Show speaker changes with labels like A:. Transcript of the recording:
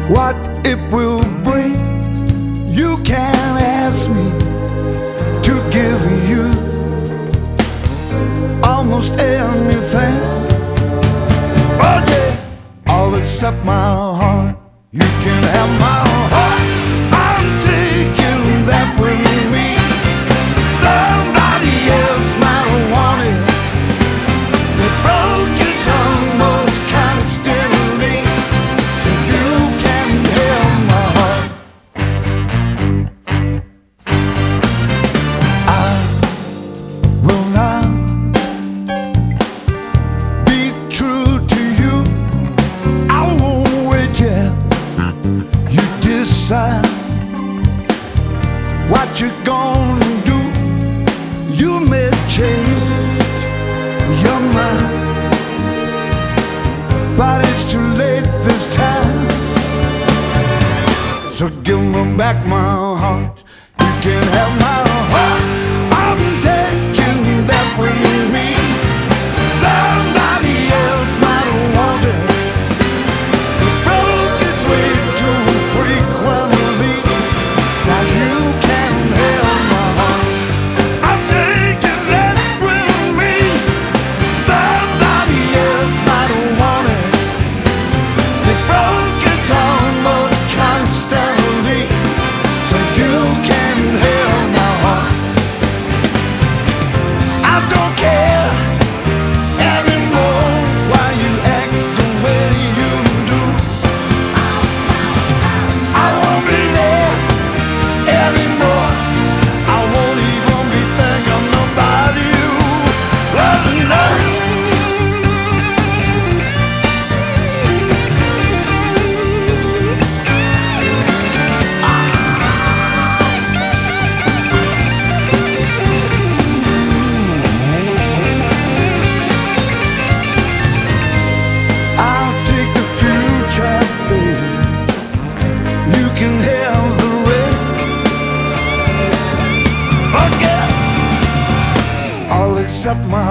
A: what it will bring. You can ask me to give you almost anything. Oh yeah, all except my heart. You can have my heart. I'm taking that with me. Somebody else might want it. They broke it almost constantly, so you can have my heart. I will not be true to you. I won't wait till you decide what you're gonna do. You may change your mind, but it's too late this time. So give me back my heart. You can have my heart. I'm taking that with me. Somebody else might want it. Broke it way too frequently. Now you can have my heart. I'm taking that with me. Somebody else might want it. They broke it almost constantly, so you can have my heart. I don't care anymore why you act the way you do. I won't be there anymore. I won't even be thinking about you. Oh, no. I'll take the future, babe. You can have the rest. Okay, all except my